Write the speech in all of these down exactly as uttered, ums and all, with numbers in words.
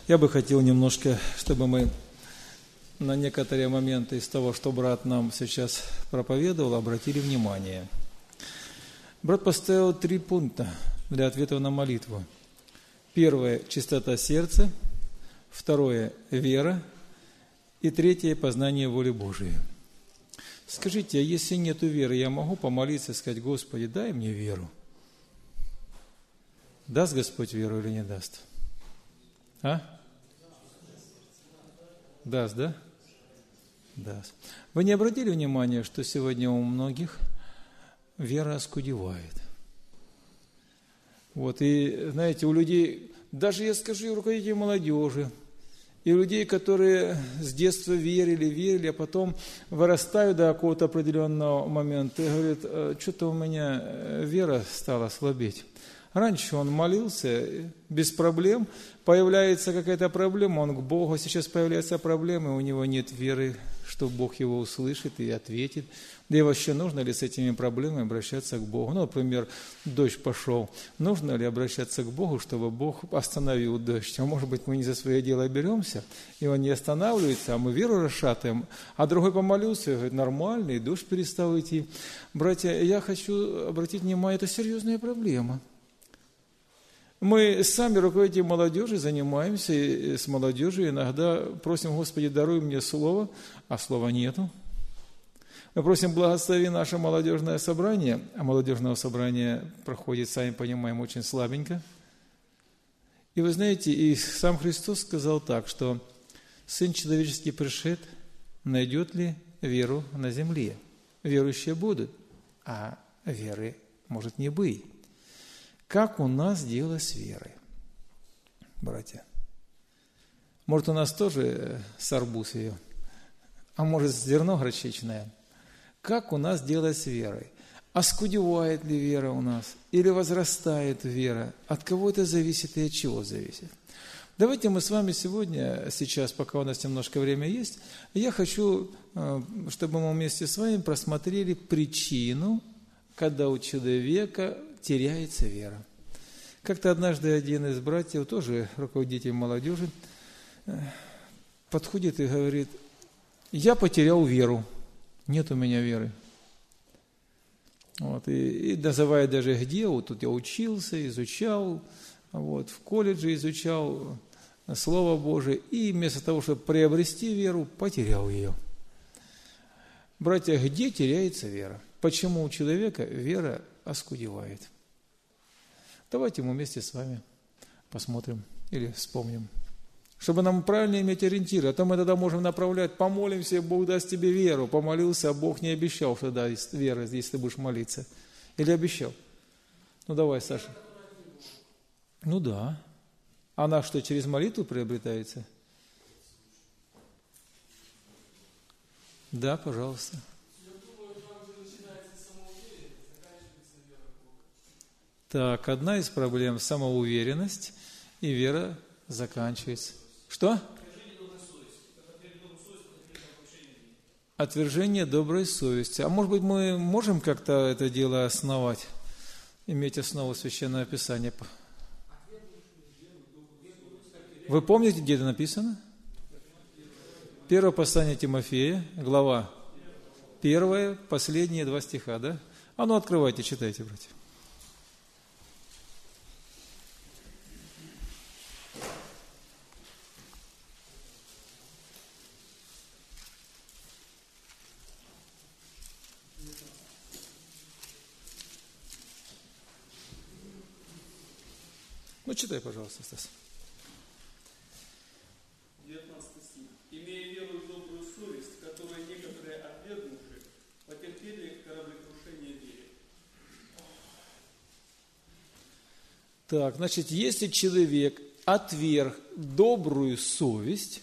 Я бы хотел немножко, чтобы мы на некоторые моменты из того, что брат нам сейчас проповедовал, обратили внимание. Брат поставил три пункта для ответа на молитву. Первое – чистота сердца. Второе – вера. И третье – познание воли Божией. Скажите, а если нету веры, я могу помолиться и сказать: Господи, дай мне веру? Даст Господь веру или не даст? А? Даст, да? Даст. Вы не обратили внимания, что сегодня у многих вера оскудевает? Вот, и, знаете, у людей, даже я скажу, у руководителей молодежи, и у людей, которые с детства верили, верили, а потом вырастают до какого-то определенного момента и говорят: что-то у меня вера стала слабеть. Раньше он молился без проблем, появляется какая-то проблема, он к Богу, сейчас появляются проблемы, у него нет веры, что Бог его услышит и ответит. Да и вообще, нужно ли с этими проблемами обращаться к Богу? Ну, например, дождь пошел. Нужно ли обращаться к Богу, чтобы Бог остановил дождь? А может быть, мы не за свое дело беремся, и он не останавливается, а мы веру расшатываем. А другой помолился и говорит: нормально, и дождь перестал идти. Братья, я хочу обратить внимание, это серьезная проблема. Мы сами, руководители молодежи, занимаемся с молодежью, иногда просим: Господи, даруй мне слово, а слова нету. Мы просим: благослови наше молодежное собрание, а молодежное собрание проходит, сами понимаем, очень слабенько. И вы знаете, и сам Христос сказал так, что Сын Человеческий пришед, найдет ли веру на земле? Верующие будут, а веры может не быть. Как у нас дело с верой, братья? Может, у нас тоже сарбуз ее, а может, зерно горчичное? Как у нас дело с верой? Оскудевает ли вера у нас? Или возрастает вера? От кого это зависит и от чего зависит? Давайте мы с вами сегодня, сейчас, пока у нас немножко время есть, я хочу, чтобы мы вместе с вами просмотрели причину, когда у человека теряется вера. Как-то однажды один из братьев, тоже руководитель молодежи, подходит и говорит: я потерял веру, нет у меня веры. Вот, и, и называет даже где, вот тут я учился, изучал, вот, в колледже изучал Слово Божие, и вместо того, чтобы приобрести веру, потерял ее. Братья, где теряется вера? Почему у человека вера оскудевает? Давайте мы вместе с вами посмотрим или вспомним, чтобы нам правильно иметь ориентиры. А то мы тогда можем направлять: помолимся, Бог даст тебе веру. Помолился, а Бог не обещал, что даст веру, если ты будешь молиться. Или обещал? Ну давай, Саша. Ну да. Она что, через молитву приобретается? Да, пожалуйста. Так, одна из проблем – самоуверенность, и вера заканчивается. Что? Отвержение доброй совести. А может быть, мы можем как-то это дело основать, иметь основу Священного Писания? Вы помните, где это написано? Первое послание Тимофея, глава первая, последние два стиха, да? А ну, открывайте, читайте, братья. Ну, читай, пожалуйста, Стас. девятнадцатый стих. «Имея веру и добрую совесть, которую некоторые, отвергнувши, потерпели кораблекрушение веры». Так, значит, если человек отверг добрую совесть,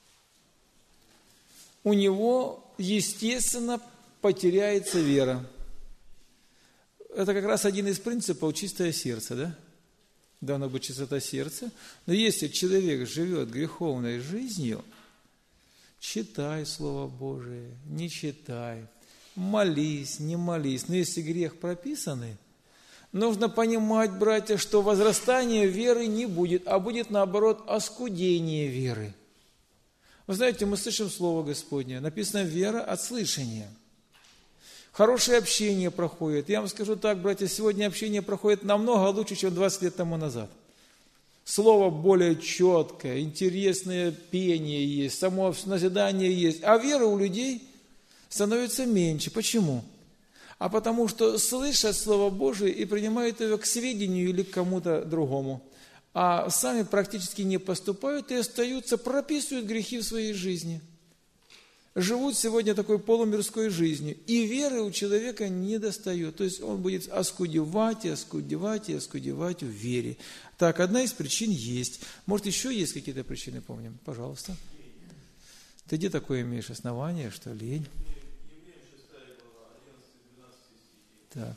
у него, естественно, потеряется вера. Это как раз один из принципов чистое сердце, да? Должна быть чистота сердца. Но если человек живет греховной жизнью, читай Слово Божие, не читай, молись, не молись. Но если грех прописанный, Нужно понимать, братья, что возрастания веры не будет, а будет, наоборот, оскудение веры. Вы знаете, мы слышим Слово Господне. Написано «вера от слышания». Хорошее общение проходит. Я вам скажу так, братья, сегодня общение проходит намного лучше, чем двадцать лет тому назад. Слово более четкое, интересное пение есть, само назидание есть. А вера у людей становится меньше. Почему? А потому что слышат Слово Божие и принимают его к сведению или к кому-то другому. А сами практически не поступают и остаются, прописывают грехи в своей жизни. Живут сегодня такой полумирской жизнью. И веры у человека не достает. То есть он будет оскудевать и оскудевать и оскудевать в вере. Так, одна из причин есть. Может, еще есть какие-то причины, помним? Пожалуйста. Ты где такое имеешь основание, что лень? Так.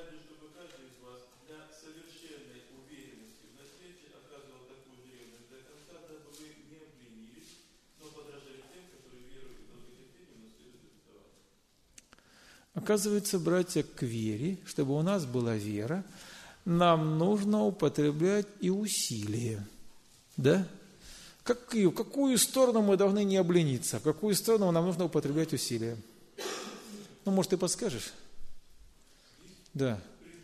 Оказывается, братья, к вере, чтобы у нас была вера, нам нужно употреблять и усилия. Да? Какую, в какую сторону мы должны не облениться? В какую сторону нам нужно употреблять усилия? Ну, может, ты подскажешь? Да.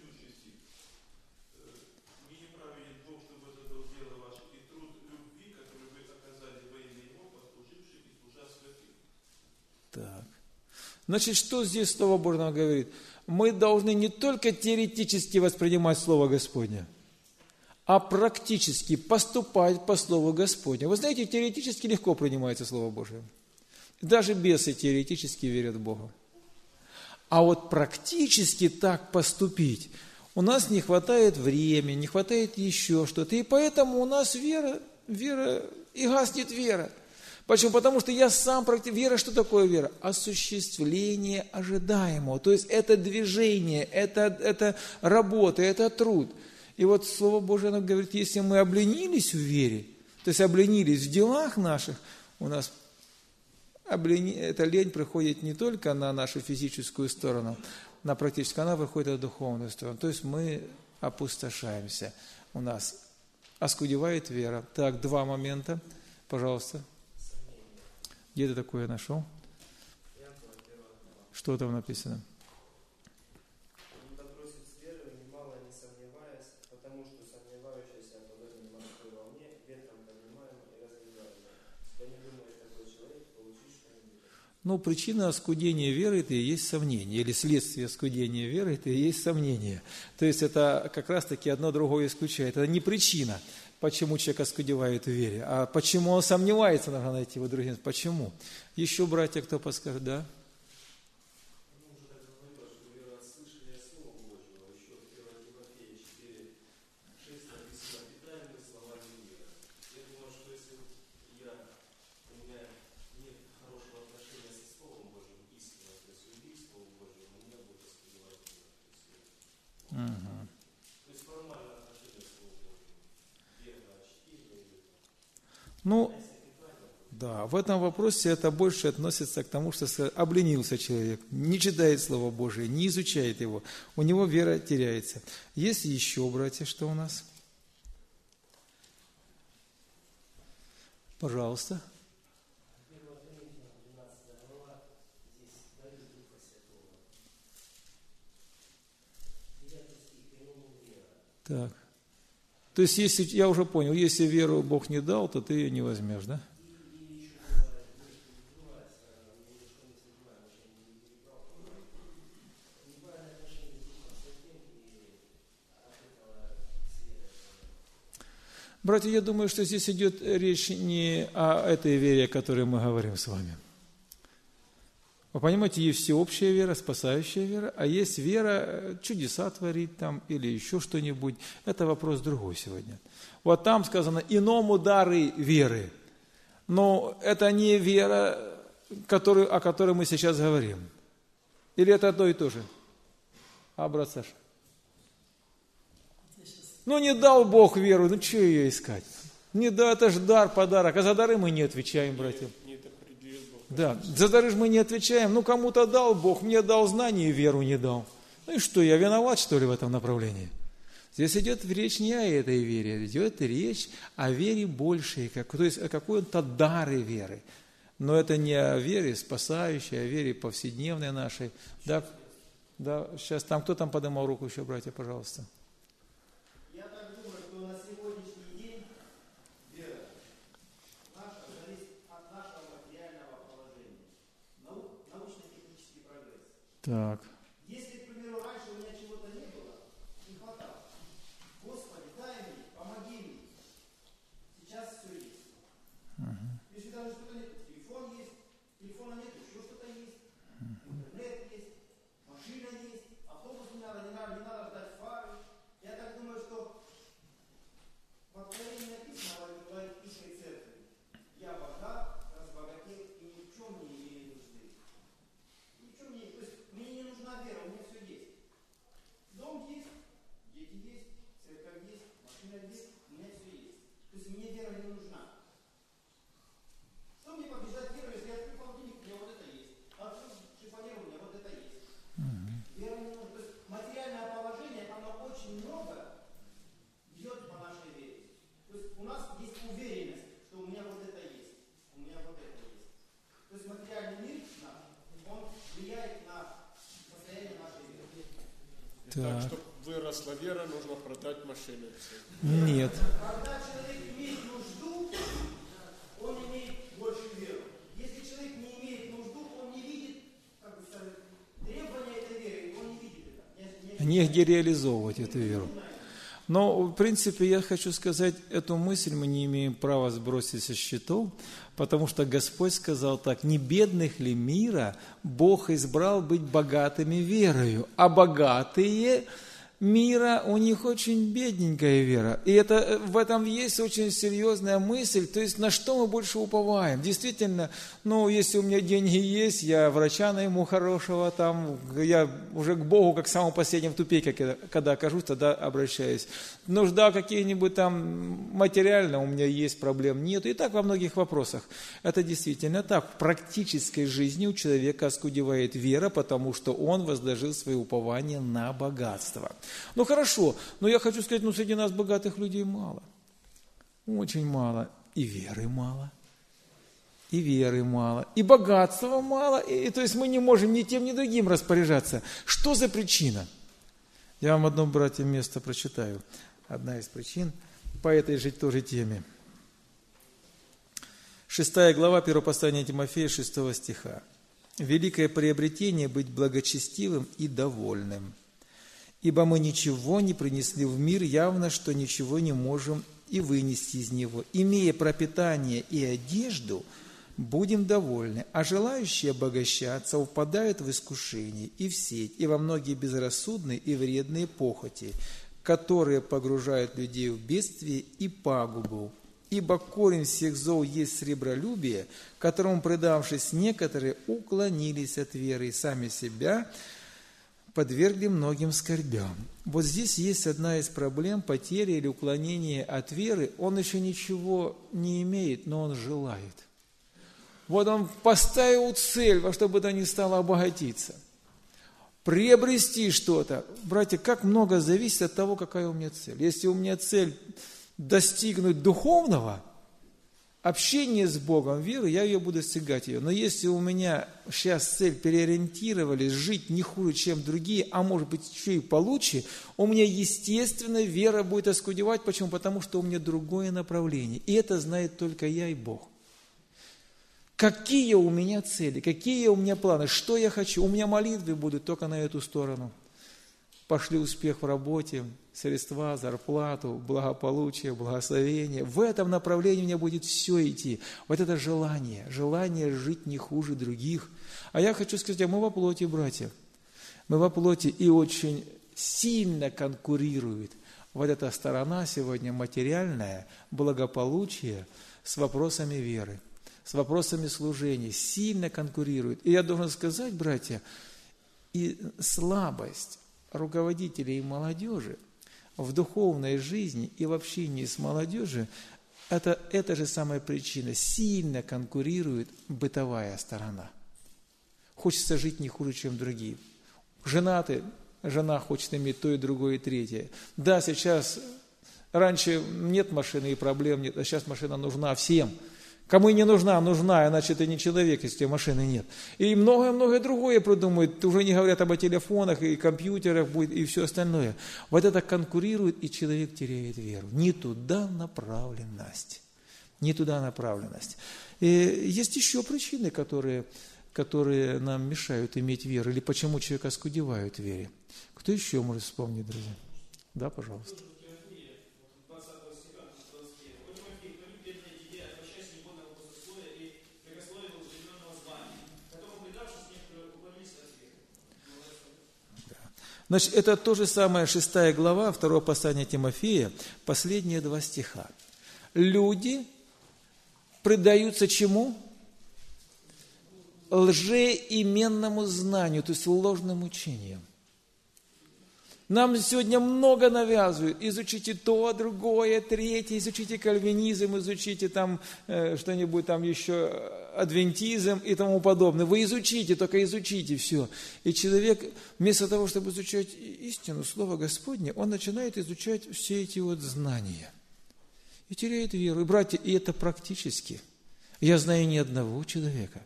Так. Значит, что здесь Слово Божье нам говорит? Мы должны не только теоретически воспринимать Слово Господне, а практически поступать по Слову Господне. Вы знаете, теоретически легко принимается Слово Божие. Даже бесы теоретически верят в Бога. А вот практически так поступить, у нас не хватает времени, не хватает еще что-то. И поэтому у нас вера, вера, и гаснет вера. Почему? Потому что я сам практик... Вера, что такое вера? Осуществление ожидаемого. То есть это движение, это, это работа, это труд. И вот Слово Божие нам говорит, если мы обленились в вере, то есть обленились в делах наших, у нас облени... эта лень приходит не только на нашу физическую сторону, на практическую, она приходит на духовную сторону. То есть мы опустошаемся. У нас оскудевает вера. Так, два момента, пожалуйста. Где ты такое нашел? Что там написано? Он попросит с верой, немало не сомневаясь, потому что сомневающийся подобен морской волне, ветром поднимаемой и разгребаемой. Да не думает такой человек получить что-нибудь. Ну, причина оскудения веры – это и есть сомнение, или следствие оскудения веры – это и есть сомнение. То есть это как раз-таки одно другое исключает. Это не причина, почему человек оскудевает в вере, а почему он сомневается, нужно найти его другим. Почему? Еще, братья, кто подскажет, да? Ну, да, в этом вопросе это больше относится к тому, что обленился человек, не читает Слово Божие, не изучает его, у него вера теряется. Есть еще, братья, что у нас? Пожалуйста. Так. То есть, если, я уже понял, если веру Бог не дал, то ты ее не возьмешь, да? Братья, я думаю, что здесь идет речь не о этой вере, о которой мы говорим с вами. Вы понимаете, есть всеобщая вера, спасающая вера, а есть вера чудеса творить там или еще что-нибудь. Это вопрос другой сегодня. Вот там сказано «иному дары веры». Но это не вера, которую, о которой мы сейчас говорим. Или это одно и то же? А, брат Саша? Ну, не дал Бог веру, ну, что ее искать? Не да, это же дар, подарок. А за дары мы не отвечаем, братья. Да, за дары же мы не отвечаем. Ну, кому-то дал Бог, мне дал знания и веру не дал. Ну и что, я виноват, что ли, в этом направлении? Здесь идет речь не о этой вере, идет речь о вере большей, как, то есть о какой-то даре веры. Но это не о вере спасающей, а о вере повседневной нашей. Да, да, сейчас там, кто там поднимал руку еще, братья, пожалуйста? Я так думаю, что на сегодняшний день вера наша зависит от нашего материального положения. Нау- научно-технический прогресс. Так. Если, к примеру, раньше у меня чего-то не было, не хватало. Господи, дай мне, помоги мне. Сейчас все есть. Если даже что-то нет, телефон есть, телефона нет, еще что-то есть, интернет есть, машина есть, автобус не надо, не надо, не надо ждать фары. Я так думаю, что в Откровении написано в Лаодикийской церкви: я богат, разбогател и ни в чем не имею нужды. Ни в чем не, то есть мне не нужна вера, у меня все есть. Дом есть, дети есть, церковь есть, машина есть, у меня все есть. То есть мне вера не нужна. Что мне побеждать веру, если я открыл холодильник, у меня вот это есть. Открыл шифонер, у меня вот это есть. Вера не нужна. То есть материальное положение, оно очень много бьет по нашей вере. То есть у нас есть уверенность, что у меня вот это есть, у меня вот это есть. То есть материальный мир наш, он влияет на состояние нашей веры. Так, чтобы выросла вера, нужно продать машины все. Нет. Когда человек имеет нужду, он имеет больше веры. Если человек не имеет нужду, он не видит, как бы сказать, требования этой веры, он не видит это. Не- не- Негде реализовывать эту веру. Но, в принципе, я хочу сказать, эту мысль мы не имеем права сбросить со счетов, потому что Господь сказал так: не бедных ли мира Бог избрал быть богатыми верою, а богатые мира, у них очень бедненькая вера. И это, в этом есть очень серьезная мысль, то есть на что мы больше уповаем. Действительно, ну, если у меня деньги есть, я врача найму хорошего, там, я уже к Богу, как к самому последнему тупике, когда, когда окажусь, тогда обращаюсь. Нужда какие-нибудь там материально, у меня есть, проблем нет. И так во многих вопросах. Это действительно так. В практической жизни у человека оскудевает вера, потому что он возложил свое упование на богатство. Ну хорошо, но я хочу сказать, ну среди нас богатых людей мало. Очень мало. И веры мало. И веры мало. И богатства мало. И, и, то есть мы не можем ни тем, ни другим распоряжаться. Что за причина? Я вам одно, братья, место прочитаю. Одна из причин по этой же тоже теме. Шестая глава, первое послание Тимофея, шестого стиха. «Великое приобретение быть благочестивым и довольным. Ибо мы ничего не принесли в мир, явно, что ничего не можем и вынести из него. Имея пропитание и одежду, будем довольны, а желающие обогащаться упадают в искушение и в сеть, и во многие безрассудные и вредные похоти, которые погружают людей в бедствие и пагубу. Ибо корень всех зол есть сребролюбие, которому, предавшись, некоторые уклонились от веры и сами себя подвергли многим скорбям». Вот здесь есть одна из проблем потери или уклонения от веры. Он еще ничего не имеет, но он желает. Вот он поставил цель, во что бы то ни стало обогатиться. Приобрести что-то. Братья, как много зависит от того, какая у меня цель. Если у меня цель достигнуть духовного, общение с Богом, веру, я ее буду достигать ее. Но если у меня сейчас цель переориентировались, жить не хуже, чем другие, а может быть еще и получше, у меня, естественно, вера будет оскудевать. Почему? Потому что у меня другое направление. И это знает только я и Бог. Какие у меня цели, какие у меня планы, что я хочу. У меня молитвы будут только на эту сторону. Пошли успех в работе, средства, зарплату, благополучие, благословение. В этом направлении у меня будет все идти. Вот это желание, желание жить не хуже других. А я хочу сказать, а мы во плоти, братья. Мы во плоти, и очень сильно конкурирует вот эта сторона сегодня материальная, благополучие с вопросами веры, с вопросами служения. Сильно конкурирует. И я должен сказать, братья, и слабость руководителей и молодежи в духовной жизни и в общении с молодежью, это, это же самая причина. Сильно конкурирует бытовая сторона. Хочется жить не хуже, чем другие. Женатые, жена хочет иметь то и другое, и третье. Да, сейчас, раньше нет машины и проблем нет, а сейчас машина нужна всем. Кому и не нужна, нужна, иначе ты не человек, если у тебя машины нет. И многое-многое другое придумают, уже не говорят об телефонах и компьютерах будет, и все остальное. Вот это конкурирует, и человек теряет веру. Не туда направленность. Не туда направленность. И есть еще причины, которые, которые нам мешают иметь веру, или почему человек оскудевает в вере. Кто еще может вспомнить, друзья? Да, пожалуйста. Значит, это то же самое, шестая глава, второе послание Тимофея, последние два стиха. Люди предаются чему? Лжеименному знанию, то есть ложным учениям. Нам сегодня много навязывают. Изучите то, другое, третье, изучите кальвинизм, изучите там э, что-нибудь там еще, адвентизм и тому подобное. Вы изучите, только изучите все. И человек вместо того, чтобы изучать истину, Слово Господне, он начинает изучать все эти вот знания. И теряет веру. И, братья, и это практически. Я знаю ни одного человека.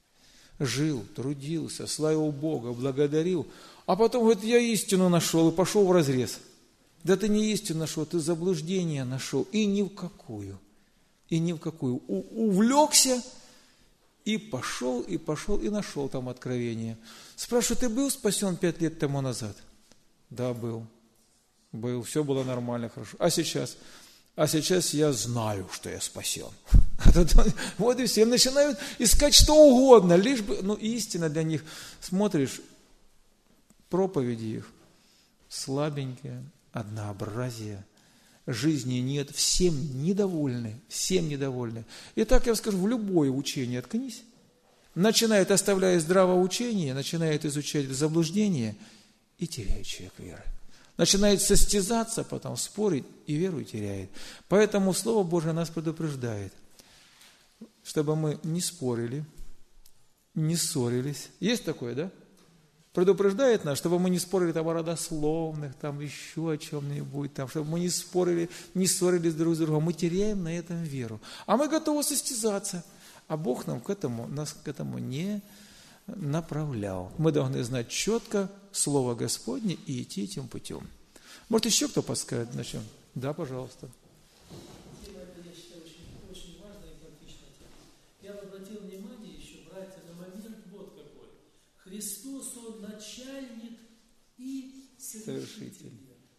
Жил, трудился, славил Бога, благодарил. А потом говорит, я истину нашел и пошел в разрез. Да ты не истину нашел, ты заблуждение нашел. И ни в какую. И ни в какую. У- увлекся и пошел, и пошел, и нашел там откровение. Спрашиваю, ты был спасен пять лет тому назад? Да, был. Был. Все было нормально, хорошо. А сейчас? А сейчас я знаю, что я спасен. Вот и все. Начинают искать что угодно, лишь бы, ну, истина для них. Смотришь, проповеди их слабенькие, однообразие, жизни нет, всем недовольны, всем недовольны. И так я скажу, в любое учение откнись, начинает, оставляя здравое учение, начинает изучать заблуждение и теряет человек веры. Начинает состязаться, потом спорить и веру теряет. Поэтому Слово Божие нас предупреждает, чтобы мы не спорили, не ссорились. Есть такое, да? Предупреждает нас, чтобы мы не спорили там о родословных, там еще о чем-нибудь, там, чтобы мы не спорили, не ссорились друг с другом. Мы теряем на этом веру. А мы готовы состязаться. А Бог нам к этому, нас к этому не направлял. Мы должны знать четко Слово Господне и идти этим путем. Может, еще кто подскажет? Начнем? Да, пожалуйста. Тема эта, я считаю, очень, очень важная и практичная тема. Я обратил внимание еще, братья, на момент вот какой. Христос, Он начальник и совершитель.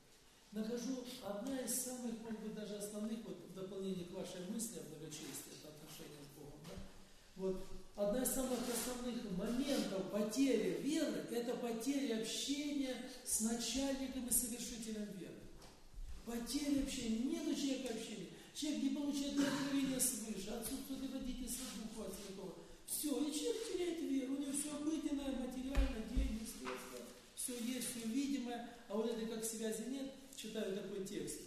Нахожу одна из самых, может быть, даже основных, вот в дополнение к вашей мысли о благочестии, это отношение с Богом, да? Вот одна из самых основных моментов потери веры – это потеря общения с начальником и совершителем веры. Потеря общения, нет у человека общения. Человек не получает откровения свыше, отсутствует водительство Духа Святого. Все, и человек теряет веру, у него все обыденное, материальное, деньги, средства, все есть, все видимое, а вот это как связи нет. Читаю такой текст.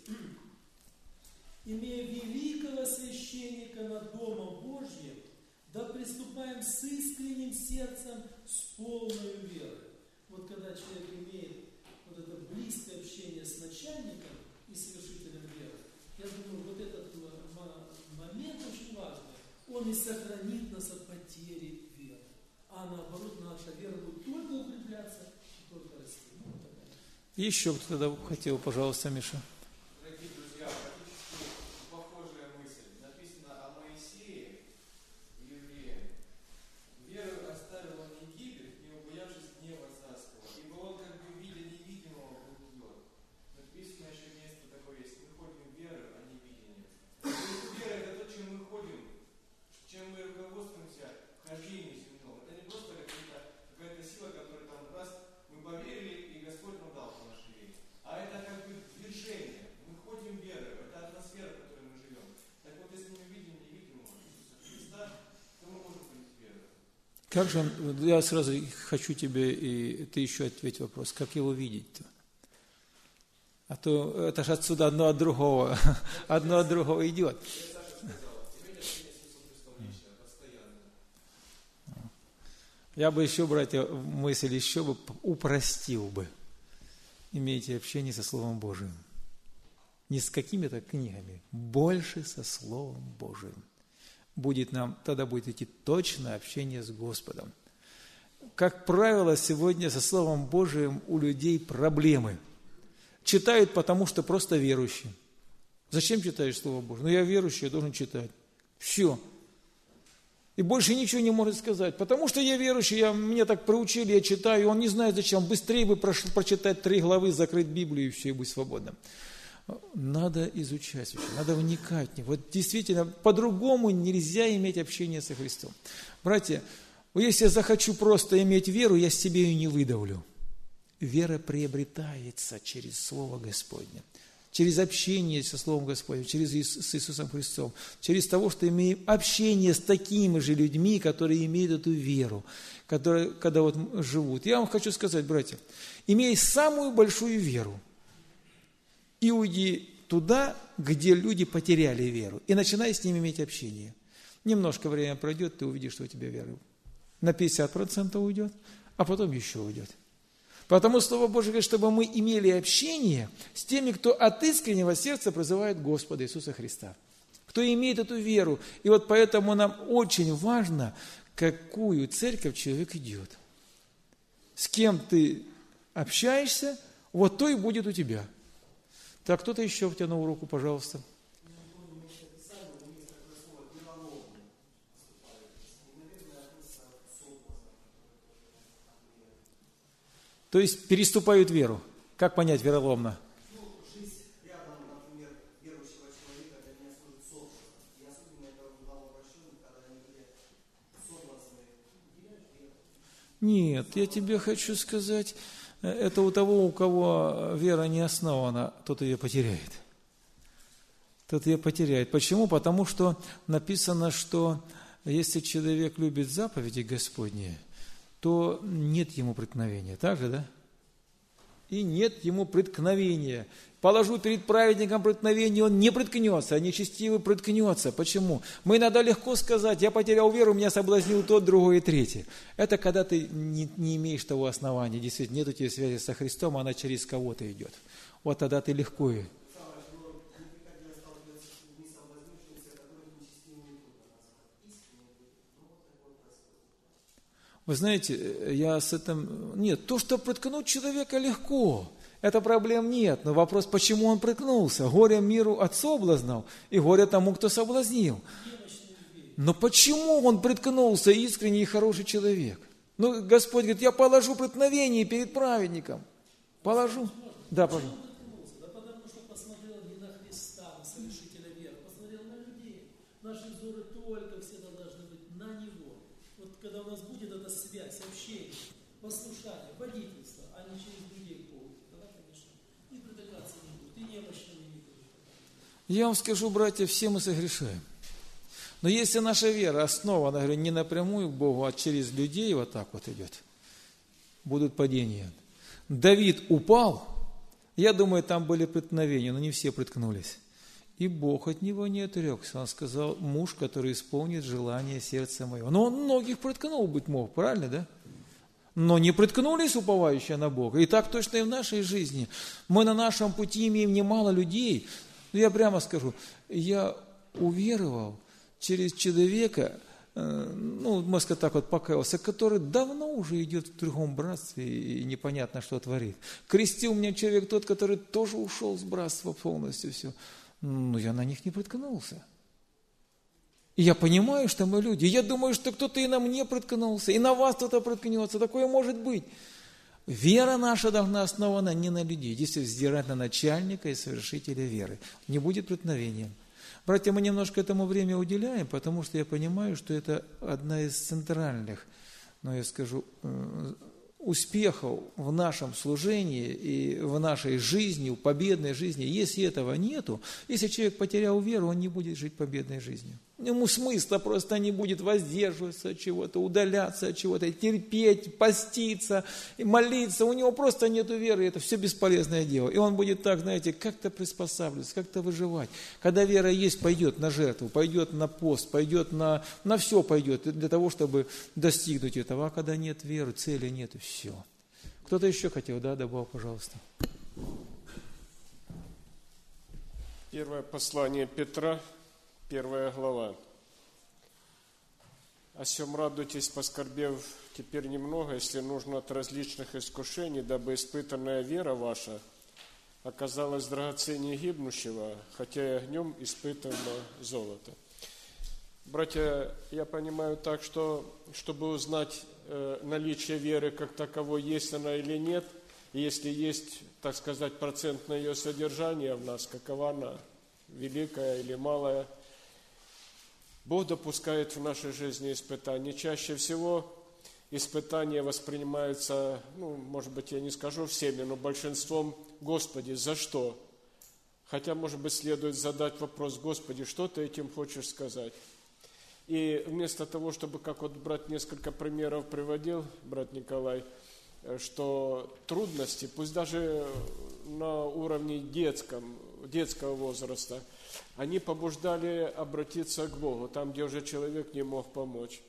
«Имея великого священника над Домом Божьим, да приступаем с искренним сердцем, с полной верой». Вот когда человек имеет вот это близкое общение с начальником и совершителем веры, я думаю, вот этот момент очень важный. Он и сохранит нас от потери веры. А наоборот, наша вера будет только укрепляться и только расти. Ну, вот такая. Еще кто-то хотел, пожалуйста, Миша. Дорогие друзья, практически похожая мысль. Написано о Моисее и евреях. Веру оставил он Египет, не убоявшись гнева царского, ибо он, как бы видя невидимого, был идет. Написано еще место такое есть. Мы ходим в веру, а не видением. То есть вера – это то, чем мы ходим, чем мы руководствуемся в хождении земном. Это не просто какая-то, какая-то сила, которая там раз мы поверили, и Господь нам дал по нашей вере. А это как бы движение. Мы ходим в веру. Это атмосфера, в которой мы живем. Так вот, если мы видим невидимого Иисуса Христа, то мы можем ходить в веру. Как же он, я сразу хочу тебе, и ты еще ответь вопрос, как его видеть-то? А то это же отсюда одно от другого, одно от другого идет. Я бы еще, братья, мысль еще бы упростил бы. имейте общение со Словом Божиим. Не с какими-то книгами, больше со Словом Божиим. Будет нам, тогда будет идти точное общение с Господом. Как правило, сегодня со Словом Божиим у людей проблемы. Читают, потому что просто верующие. Зачем читаешь Слово Божие? Ну, я верующий, я должен читать. Все. И больше ничего не может сказать. Потому что я верующий, я, меня так проучили, я читаю, он не знает зачем. Быстрее бы прош, прочитать три главы, закрыть Библию и все, и быть свободным. Надо изучать, надо вникать в него. Вот действительно, по-другому нельзя иметь общение со Христом. Братья, если я захочу просто иметь веру, я себе ее не выдавлю. Вера приобретается через Слово Господне, через общение со Словом Господним, через Иис- с Иисусом Христом, через того, что имеем общение с такими же людьми, которые имеют эту веру, которые, когда вот живут. Я вам хочу сказать, братья, имей самую большую веру и уйди туда, где люди потеряли веру, и начинай с ними иметь общение. Немножко время пройдет, ты увидишь, что у тебя вера на пятьдесят процентов уйдет, а потом еще уйдет. Потому Слово Божие говорит, чтобы мы имели общение с теми, кто от искреннего сердца призывает Господа Иисуса Христа, кто имеет эту веру. И вот поэтому нам очень важно, какую церковь человек идет. С кем ты общаешься, вот то и будет у тебя. Так, кто-то еще втянул руку, пожалуйста. То есть переступают веру. Как понять вероломно? Ну, жизнь рядом, например, верующего человека для меня служит соблазном. И особенно это бывало большим, когда они были соблазны. Нет, я тебе хочу сказать, это у того, у кого вера не основана, тот ее потеряет. Тот ее потеряет. Почему? Потому что написано, что если человек любит заповеди Господни, то нет ему преткновения. Так же, да? И нет ему преткновения. Положу перед праведником преткновение, он не преткнется, а нечестивый преткнется. Почему? Мы иногда легко сказать, я потерял веру, меня соблазнил тот, другой и третий. Это когда ты не, не имеешь того основания, действительно, нет у тебя связи со Христом, она через кого-то идет. Вот тогда ты легко и... Вы знаете, я с этим... Нет, то, что проткнуть человека легко, это проблем нет. Но вопрос, почему он проткнулся? Горе миру от соблазнов, и горе тому, кто соблазнил. Но почему он проткнулся, искренний и хороший человек? Ну, Господь говорит, я положу преткновение перед праведником. Положу. Да, пожалуйста. Да потому что посмотрел не на Христа, на совершителя веры, посмотрел на людей. Наши взоры только всегда должны быть на Него. Вот когда у нас будет эта связь, общение, послушание, водительство, а не через людей к Богу, тогда, конечно, и предлагаться не будет, и немощными не будет. Я вам скажу, братья, все мы согрешаем. Но если наша вера основана, говорю, не напрямую к Богу, а через людей вот так вот идет, будут падения. Давид упал, я думаю, там были преткновения, но не все преткнулись. И Бог от него не отрекся. Он сказал, муж, который исполнит желание сердца моего. Но он многих преткнул, быть мог, правильно, да? Но не преткнулись уповающие на Бога. И так точно и в нашей жизни. Мы на нашем пути имеем немало людей. Я прямо скажу, я уверовал через человека, ну, можно сказать так вот, покаялся, который давно уже идет в другом братстве и непонятно, что творит. Крестил меня человек тот, который тоже ушел с братства полностью, все. Но я на них не приткнулся. И я понимаю, что мы люди. Я думаю, что кто-то и на мне приткнулся, и на вас кто-то приткнется. Такое может быть. Вера наша должна основана не на людей. Если взирать на начальника и совершителя веры, не будет преткновения. Братья, мы немножко этому время уделяем, потому что я понимаю, что это одна из центральных, ну, я скажу, успехов в нашем служении и в нашей жизни, в победной жизни. Если этого нету, если человек потерял веру, он не будет жить победной жизнью. Ему смысла просто не будет воздерживаться от чего-то, удаляться от чего-то, терпеть, поститься, молиться. У него просто нет веры, это все бесполезное дело. И он будет так, знаете, как-то приспосабливаться, как-то выживать. Когда вера есть, пойдет на жертву, пойдет на пост, пойдет на, на все пойдет для того, чтобы достигнуть этого. А когда нет веры, цели нет, и все. Кто-то еще хотел, да, добавил, пожалуйста. Первое послание Петра, первая глава. «О сем радуйтесь, поскорбев теперь немного, если нужно от различных искушений, дабы испытанная вера ваша оказалась драгоценнее гибнущего, хотя и огнем испытано золото». Братья, я понимаю так, что чтобы узнать э, наличие веры как таковой, есть она или нет, и если есть, так сказать, процентное ее содержание в нас, какова она, великая или малая, Бог допускает в нашей жизни испытания. Чаще всего испытания воспринимаются, ну, может быть, я не скажу всеми, но большинством: Господи, за что? Хотя, может быть, следует задать вопрос: Господи, что Ты этим хочешь сказать? И вместо того, чтобы, как вот брат несколько примеров приводил, брат Николай, что трудности, пусть даже на уровне детском, детского возраста, они побуждали обратиться к Богу, там, где уже человек не мог помочь,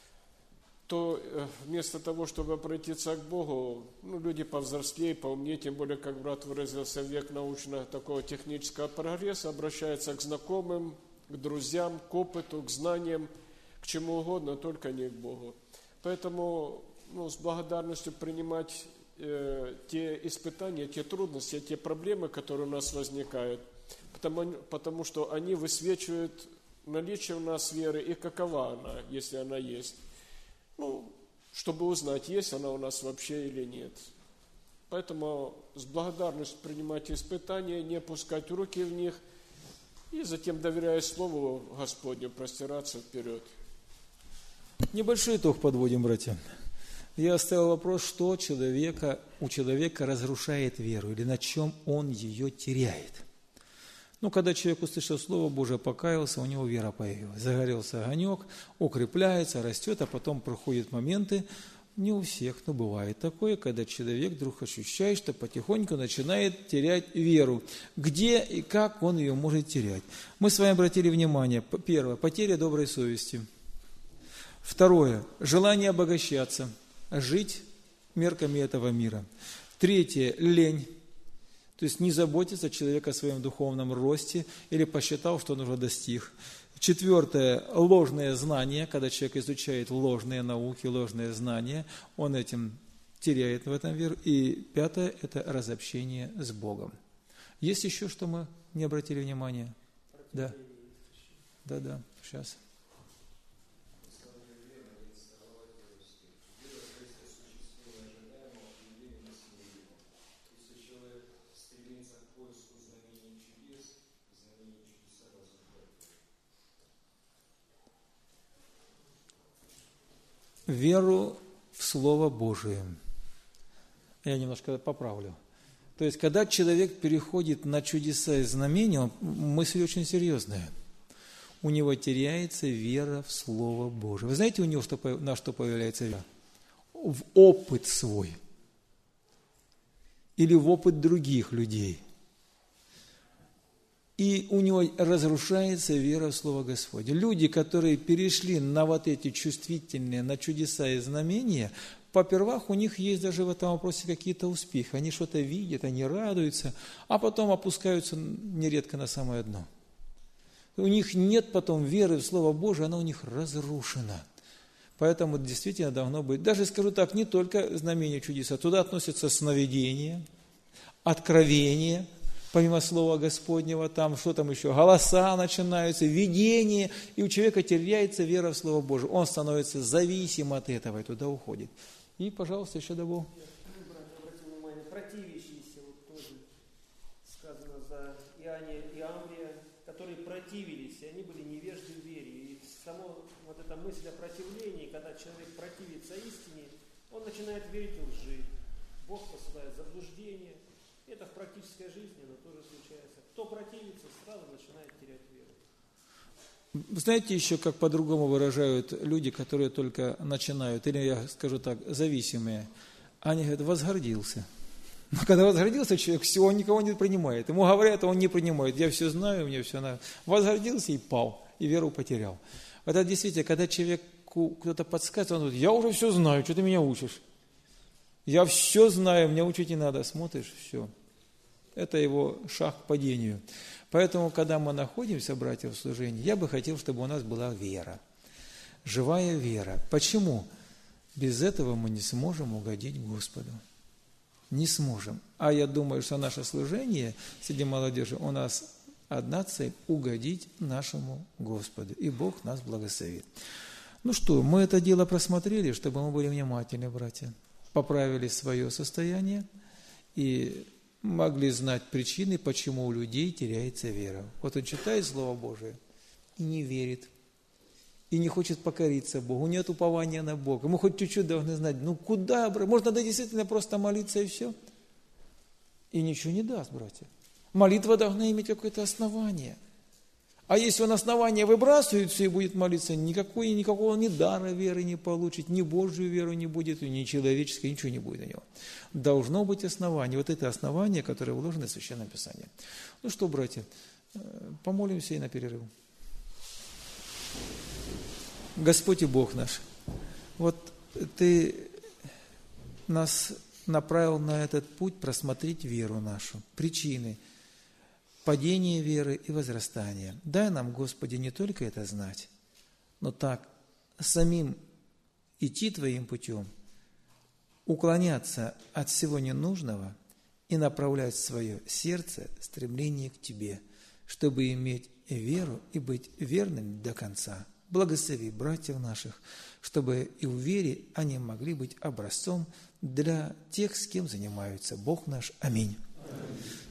то вместо того, чтобы обратиться к Богу, ну, люди повзрослее, поумнее, тем более, как брат выразился, век научно такого технического прогресса, обращаются к знакомым, к друзьям, к опыту, к знаниям, к чему угодно, только не к Богу. Поэтому, ну, с благодарностью принимать э, те испытания, те трудности, те проблемы, которые у нас возникают, потому, потому что они высвечивают наличие у нас веры и какова она, если она есть. Ну, чтобы узнать, есть она у нас вообще или нет. Поэтому с благодарностью принимать испытания, не опускать руки в них, и затем, доверяя Слову Господню, простираться вперед. Небольшой итог подводим, братья. Я оставил вопрос, что человека, у человека разрушает веру, или на чем он ее теряет. Ну, когда человек услышал Слово Божие, покаялся, у него вера появилась. Загорелся огонек, укрепляется, растет, а потом проходят моменты, не у всех, но бывает такое, когда человек вдруг ощущает, что потихоньку начинает терять веру. Где и как он ее может терять? Мы с вами обратили внимание. Первое, потеря доброй совести. Второе, желание обогащаться, жить мерками этого мира. Третье, лень. То есть не заботится человек о своем духовном росте или посчитал, что он уже достиг. Четвертое, ложное знание, когда человек изучает ложные науки, ложные знания, он этим теряет в этом веру. И пятое, это разобщение с Богом. Есть еще, что мы не обратили внимания? Да, да, да, сейчас. Веру в Слово Божие. Я немножко поправлю. То есть, когда человек переходит на чудеса и знамения, мысль очень серьезная. У него теряется вера в Слово Божие. Вы знаете, у него что, на что появляется вера? В опыт свой. Или в опыт других людей. И у него разрушается вера в Слово Господне. Люди, которые перешли на вот эти чувствительные, на чудеса и знамения, попервах у них есть даже в этом вопросе какие-то успехи. Они что-то видят, они радуются, а потом опускаются нередко на самое дно. У них нет потом веры в Слово Божие, она у них разрушена. Поэтому действительно должно быть, даже скажу так, не только знамения, чудеса, туда относятся сновидения, откровения, помимо Слова Господнего, там что там еще, голоса начинаются, видение, и у человека теряется вера в Слово Божие. Он становится зависим от этого и туда уходит. И, пожалуйста, еще добавил. Обратил внимание, противящиеся, вот тоже сказано за Иоанне и Амврия, которые противились, и они были невежды в вере. И само вот эта мысль о противлении, когда человек противится истине, он начинает верить в лжи. Бог посылает заблуждение. Это в практической жизни, оно тоже случается. Кто противится, сразу начинает терять веру. Знаете еще, как по-другому выражают люди, которые только начинают, или я скажу так, зависимые. Они говорят, возгордился. Но когда возгордился человек, все, он никого не принимает. Ему говорят, а он не принимает. Я все знаю, мне все надо. Возгордился и пал, и веру потерял. Это действительно, когда человеку кто-то подсказывает, он говорит, я уже все знаю, что ты меня учишь? Я все знаю, мне учить не надо. Смотришь, все. это его шаг к падению. Поэтому, когда мы находимся, братья, в служении, я бы хотел, чтобы у нас была вера. Живая вера. Почему? Без этого мы не сможем угодить Господу. Не сможем. А я думаю, что наше служение среди молодежи у нас одна цель – угодить нашему Господу. И Бог нас благословит. Ну что, мы это дело просмотрели, чтобы мы были внимательны, братья. Поправили свое состояние и могли знать причины, почему у людей теряется вера. Вот он читает Слово Божие и не верит. И не хочет покориться Богу, нет упования на Бога. Мы хоть чуть-чуть должны знать, ну куда, брат? Может, надо действительно просто молиться и все? И ничего не даст, братья. Молитва должна иметь какое-то основание. А если он основание выбрасывает все и будет молиться, никакой, никакого ни дара веры не получит, ни Божью веру не будет, ни человеческой, ничего не будет у него. Должно быть основание. Вот это основание, которое вложено в Священное Писание. Ну что, братья, помолимся и на перерыв. Господь и Бог наш, вот Ты нас направил на этот путь просмотреть веру нашу, причины падения веры и возрастания. Дай нам, Господи, не только это знать, но так самим идти Твоим путем, уклоняться от всего ненужного и направлять свое сердце, стремление к Тебе, чтобы иметь веру и быть верным до конца. Благослови братьев наших, чтобы и в вере они могли быть образцом для тех, с кем занимаются. Бог наш. Аминь. Аминь.